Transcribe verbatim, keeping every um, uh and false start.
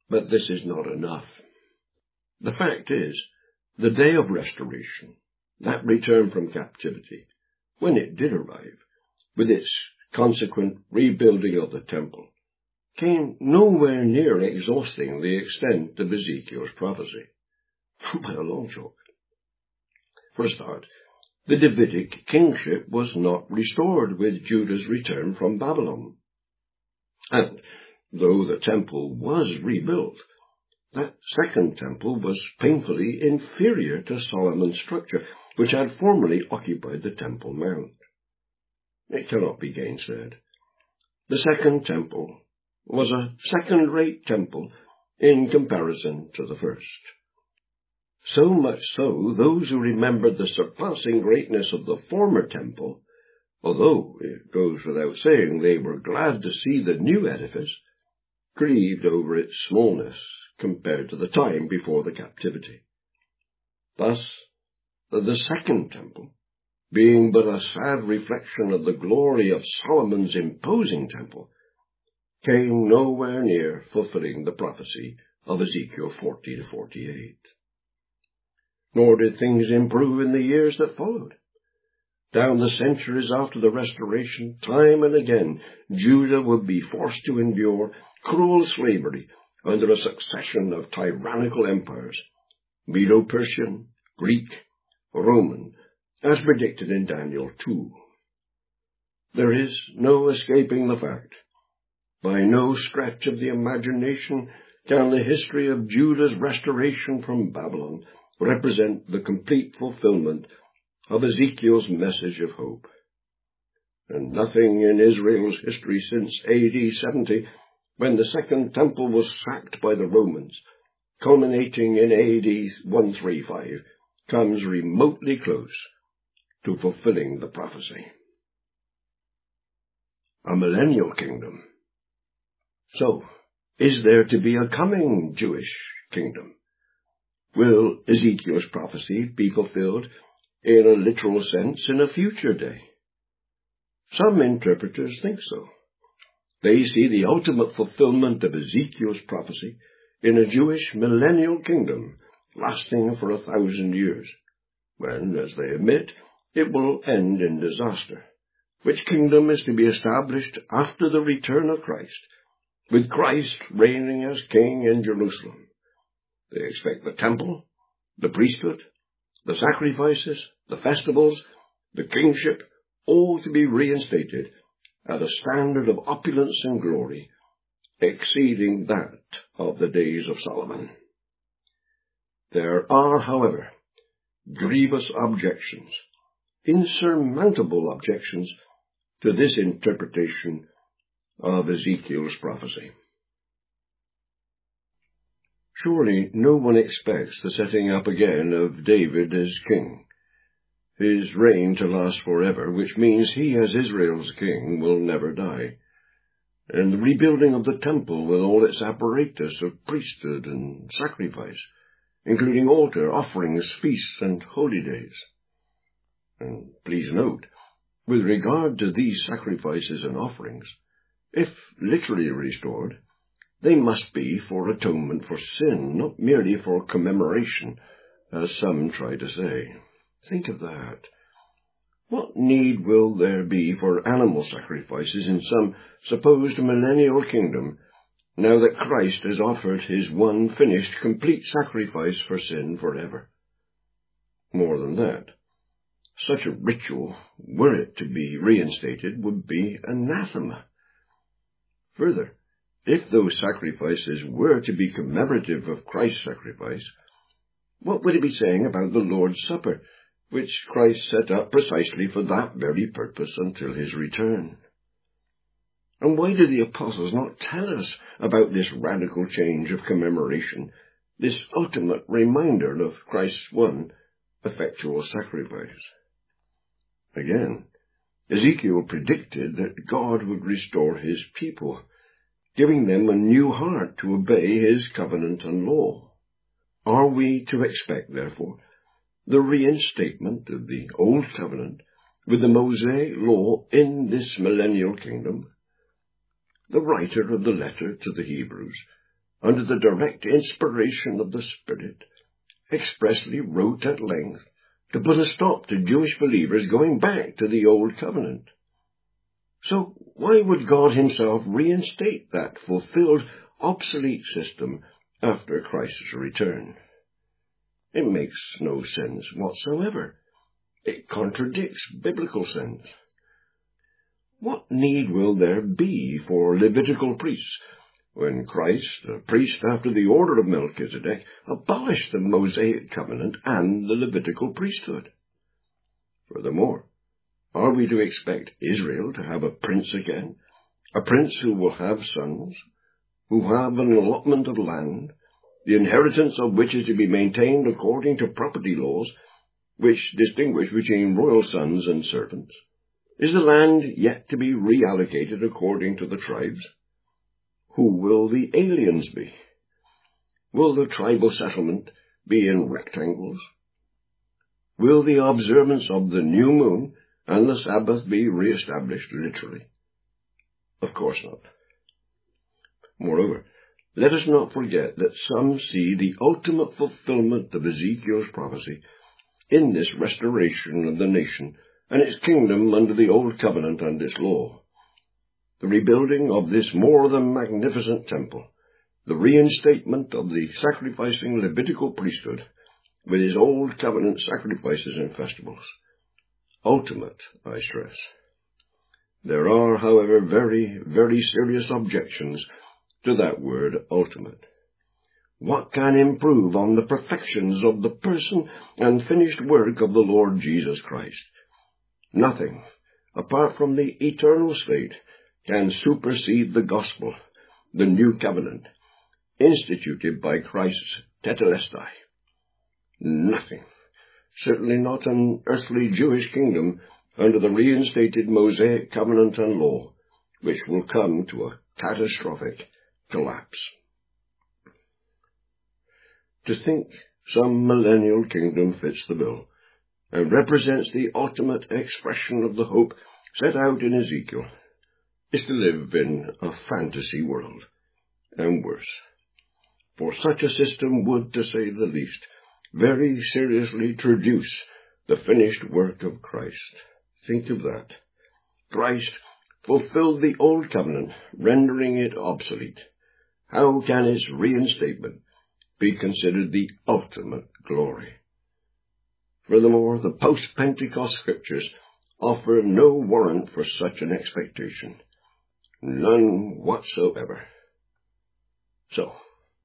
But this is not enough. The fact is, the day of restoration, that return from captivity, when it did arrive, with its consequent rebuilding of the temple, came nowhere near exhausting the extent of Ezekiel's prophecy, by a long chalk. For a start, the Davidic kingship was not restored with Judah's return from Babylon. And, though the temple was rebuilt, that second temple was painfully inferior to Solomon's structure, which had formerly occupied the Temple Mount. It cannot be gainsaid. The second temple was a second-rate temple in comparison to the first. So much so, those who remembered the surpassing greatness of the former temple, although it goes without saying they were glad to see the new edifice, grieved over its smallness compared to the time before the captivity. Thus, the second temple, being but a sad reflection of the glory of Solomon's imposing temple, came nowhere near fulfilling the prophecy of Ezekiel forty to forty-eight. Nor did things improve in the years that followed. Down the centuries after the restoration, time and again, Judah would be forced to endure cruel slavery under a succession of tyrannical empires, Medo-Persian, Greek, Roman, as predicted in Daniel two. There is no escaping the fact. By no stretch of the imagination can the history of Judah's restoration from Babylon represent the complete fulfillment of Ezekiel's message of hope. And nothing in Israel's history since A D seventy, when the Second Temple was sacked by the Romans, culminating in A D one thirty-five, comes remotely close to fulfilling the prophecy. A millennial kingdom. So, is there to be a coming Jewish kingdom? Will Ezekiel's prophecy be fulfilled in a literal sense in a future day? Some interpreters think so. They see the ultimate fulfillment of Ezekiel's prophecy in a Jewish millennial kingdom lasting for a thousand years, when, as they admit, it will end in disaster, which kingdom is to be established after the return of Christ, with Christ reigning as king in Jerusalem. They expect the temple, the priesthood, the sacrifices, the festivals, the kingship, all to be reinstated at a standard of opulence and glory exceeding that of the days of Solomon. There are, however, grievous objections, insurmountable objections, to this interpretation of Ezekiel's prophecy. Surely no one expects the setting up again of David as king, his reign to last forever, which means he as Israel's king will never die, and the rebuilding of the temple with all its apparatus of priesthood and sacrifice, including altar, offerings, feasts, and holy days. And please note, with regard to these sacrifices and offerings, if literally restored, they must be for atonement for sin, not merely for commemoration, as some try to say. Think of that. What need will there be for animal sacrifices in some supposed millennial kingdom, now that Christ has offered his one finished, complete sacrifice for sin forever? More than that, such a ritual, were it to be reinstated, would be anathema. Further, if those sacrifices were to be commemorative of Christ's sacrifice, what would it be saying about the Lord's Supper, which Christ set up precisely for that very purpose until his return? And why do the apostles not tell us about this radical change of commemoration, this ultimate reminder of Christ's one effectual sacrifice? Again, Ezekiel predicted that God would restore his people, giving them a new heart to obey his covenant and law. Are we to expect, therefore, the reinstatement of the Old Covenant with the Mosaic law in this millennial kingdom? The writer of the letter to the Hebrews under the direct inspiration of the Spirit, expressly wrote at length to put a stop to Jewish believers going back to the Old Covenant. So why would God himself reinstate that fulfilled, obsolete system after Christ's return? It makes no sense whatsoever. It contradicts biblical sense. What need will there be for Levitical priests when Christ, a priest after the order of Melchizedek, abolished the Mosaic covenant and the Levitical priesthood? Furthermore, are we to expect Israel to have a prince again, a prince who will have sons, who have an allotment of land, the inheritance of which is to be maintained according to property laws, which distinguish between royal sons and servants? Is the land yet to be reallocated according to the tribes? Who will the aliens be? Will the tribal settlement be in rectangles? Will the observance of the new moon and the Sabbath be re-established literally? Of course not. Moreover, let us not forget that some see the ultimate fulfillment of Ezekiel's prophecy in this restoration of the nation and its kingdom under the Old Covenant and its law. The rebuilding of this more than magnificent temple, the reinstatement of the sacrificing Levitical priesthood with his Old Covenant sacrifices and festivals. Ultimate, I stress. There are, however, very, very serious objections to that word ultimate. What can improve on the perfections of the person and finished work of the Lord Jesus Christ? Nothing, apart from the eternal state, can supersede the gospel, the new covenant, instituted by Christ's tetelestai. Nothing, certainly not an earthly Jewish kingdom under the reinstated Mosaic covenant and law, which will come to a catastrophic collapse. To think some millennial kingdom fits the bill and represents the ultimate expression of the hope set out in Ezekiel is to live in a fantasy world, and worse. For such a system would, to say the least, very seriously traduce the finished work of Christ. Think of that. Christ fulfilled the Old Covenant, rendering it obsolete. How can its reinstatement be considered the ultimate glory? Furthermore, the post-Pentecost scriptures offer no warrant for such an expectation. None whatsoever. So,